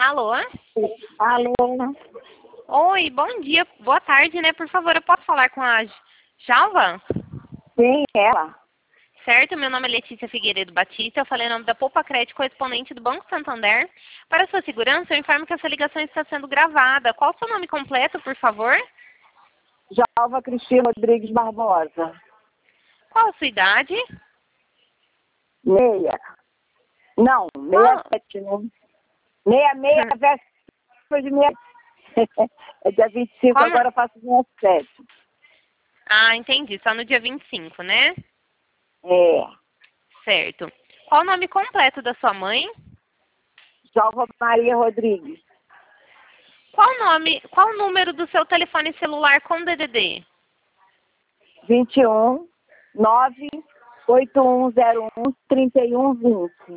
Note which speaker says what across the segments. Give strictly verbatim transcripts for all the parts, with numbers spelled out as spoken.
Speaker 1: Alô?
Speaker 2: Alô?
Speaker 1: Oi, bom dia, boa tarde, né? Por favor, eu posso falar com a Jalva?
Speaker 2: Sim, ela.
Speaker 1: Certo, meu nome é Letícia Figueiredo Batista, eu falei em nome da Poupa Crédito, correspondente do Banco Santander. Para sua segurança, eu informo que essa ligação está sendo gravada. Qual o seu nome completo, por favor?
Speaker 2: Jalva Cristina Rodrigues Barbosa.
Speaker 1: Qual a sua idade?
Speaker 2: Meia. Não, meia
Speaker 1: Qual...
Speaker 2: sete, não. Meia, meia,
Speaker 1: Hum.
Speaker 2: véspera de meia. É dia vinte e cinco,
Speaker 1: Como...
Speaker 2: agora eu faço meia sete.
Speaker 1: Ah, entendi, só no dia vinte e cinco, né?
Speaker 2: É.
Speaker 1: Certo. Qual o nome completo da sua mãe?
Speaker 2: Jalva Maria Rodrigues.
Speaker 1: Qual o nome, qual o número do seu telefone celular com D D D?
Speaker 2: vinte e um, nove, oito um zero um, trinta e um vinte.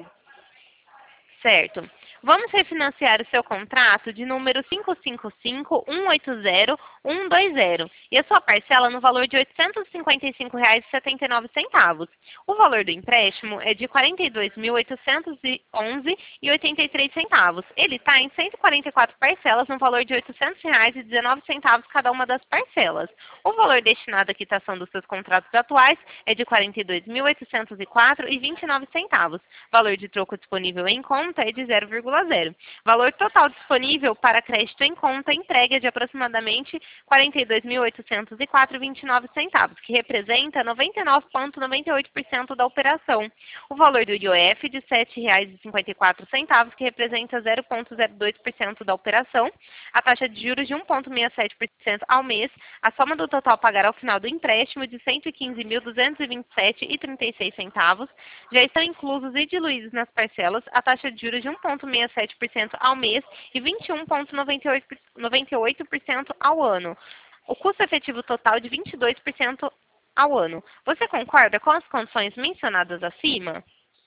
Speaker 1: Certo. Vamos refinanciar o seu contrato de número cinco cinco cinco, um oito zero, um dois zero e a sua parcela no valor de oitocentos e cinquenta e cinco reais e setenta e nove centavos. O valor do empréstimo é de quarenta e dois mil, oitocentos e onze reais e oitenta e três centavos. Ele está em cento e quarenta e quatro parcelas no valor de oitocentos reais e dezenove centavos cada uma das parcelas. O valor destinado à quitação dos seus contratos atuais é de quarenta e dois mil, oitocentos e quatro reais e vinte e nove centavos. Valor de troco disponível em conta é de zero vírgula zero. Valor total disponível para crédito em conta entregue é de aproximadamente quarenta e dois mil, oitocentos e quatro reais e vinte e nove centavos, que representa noventa e nove vírgula noventa e oito por cento da operação. O valor do I O F de sete reais e cinquenta e quatro centavos, que representa zero vírgula zero dois por cento da operação. A taxa de juros de um vírgula sessenta e sete por cento ao mês. A soma do total a pagar ao final do empréstimo de cento e quinze mil, duzentos e vinte e sete reais e trinta e seis centavos. Já estão inclusos e diluídos nas parcelas a taxa de juros de um vírgula sessenta e sete por cento ao mês e vinte e um vírgula noventa e oito por cento ao ano. O custo efetivo total de vinte e dois por cento ao ano. Você concorda com as condições mencionadas acima?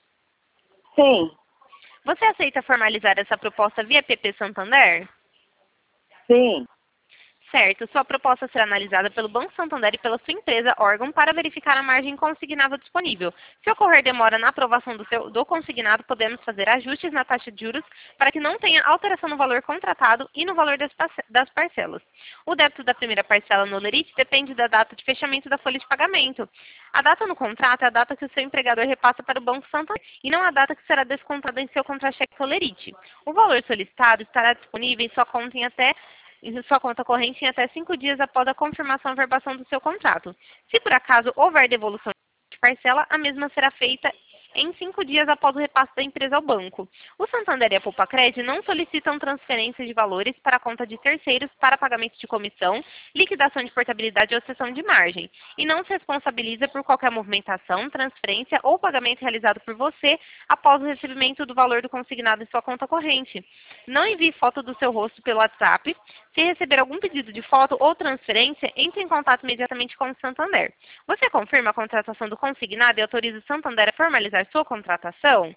Speaker 2: Sim,
Speaker 1: Você aceita formalizar essa proposta via P P Santander?
Speaker 2: sim.
Speaker 1: Certo, sua proposta será analisada pelo Banco Santander e pela sua empresa órgão para verificar a margem consignável disponível. Se ocorrer demora na aprovação do, seu, do consignado, podemos fazer ajustes na taxa de juros para que não tenha alteração no valor contratado e no valor das, das parcelas. O débito da primeira parcela no Lerite depende da data de fechamento da folha de pagamento. A data no contrato é a data que o seu empregador repassa para o Banco Santander e não a data que será descontada em seu contra-cheque Lerite. O valor solicitado estará disponível em sua conta em até em sua conta corrente em até cinco dias após a confirmação e verbação do seu contrato. Se por acaso houver devolução de parcela, a mesma será feita em cinco dias após o repasse da empresa ao banco. O Santander e a Poupa Crédito não solicitam transferência de valores para a conta de terceiros para pagamento de comissão, liquidação de portabilidade ou cessão de margem, e não se responsabiliza por qualquer movimentação, transferência ou pagamento realizado por você após o recebimento do valor do consignado em sua conta corrente. Não envie foto do seu rosto pelo WhatsApp. Se receber algum pedido de foto ou transferência, entre em contato imediatamente com o Santander. Você confirma a contratação do consignado e autoriza o Santander a formalizar sua contratação?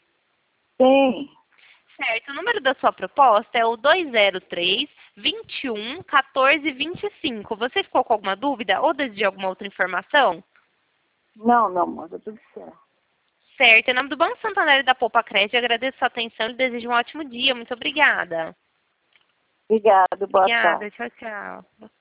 Speaker 2: Sim.
Speaker 1: Certo. O número da sua proposta é o dois zero três, vinte e um, quatorze, vinte e cinco. Você ficou com alguma dúvida ou deseja alguma outra informação?
Speaker 2: Não, não, amor, tá tudo certo.
Speaker 1: Certo. Em nome do Banco Santander e da Poupa Crédito, agradeço a sua atenção e desejo um ótimo dia. Muito obrigada.
Speaker 2: Obrigado, boa tarde.
Speaker 1: Obrigada. Tchau, tchau.